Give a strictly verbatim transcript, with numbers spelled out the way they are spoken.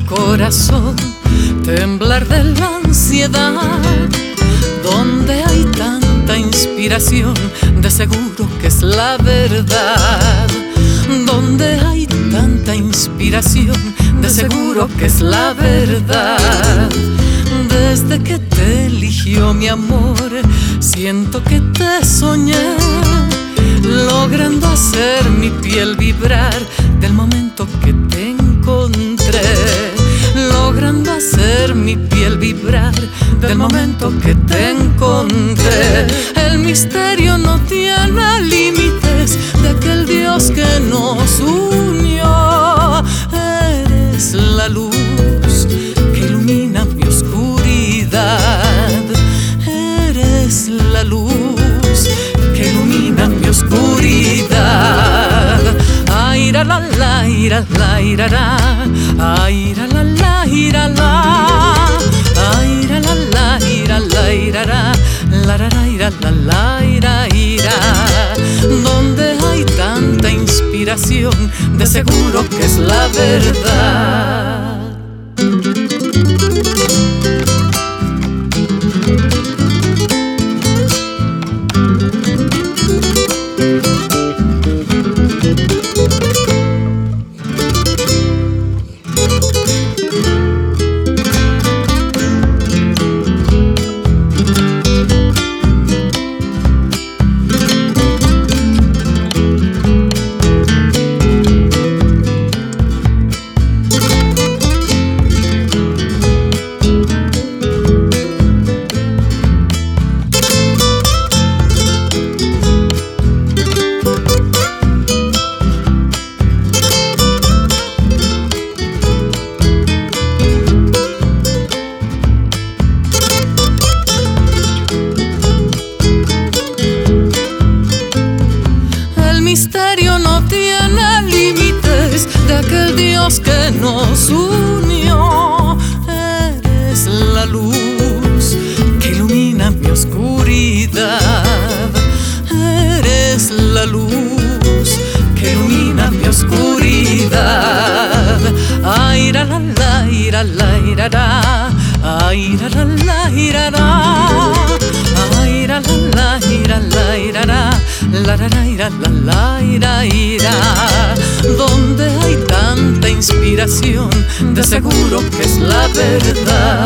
corazón temblar de la ansiedad. Donde hay tanta inspiración, de seguro que es la verdad. Donde hay tanta inspiración, de seguro que es la verdad. Desde que te eligió mi amor, siento que te soñé, logrando hacer mi piel vibrar del momento que te encontré. Logrando hacer mi piel vibrar del momento que te encontré. El misterio no tiene límites de aquel Dios que nos unió. Eres la luz que ilumina mi oscuridad. Eres la luz que ilumina mi oscuridad. Ay, ra, la, la, ira, la, ira, ra. Ay, ra, la, la, ira, la. Ay, ra, la, la, ira, la, ira, ra. La, ra, ra, ira, la, la, ira, ira. Donde hay tanta inspiración, de seguro que es la verdad. El misterio no tiene límites de aquel Dios que nos unió. Eres la luz que ilumina mi oscuridad. Eres la luz que ilumina mi oscuridad. Ay, ra, la, la, ira, la, ira, ra. Ay, ra, la, la, ira, ra. Ay, ra, la, la, ira, la, ira, ra. La, ra, ra, ira, la, la, ira, ira. Donde hay tanta inspiración, de seguro que es la verdad.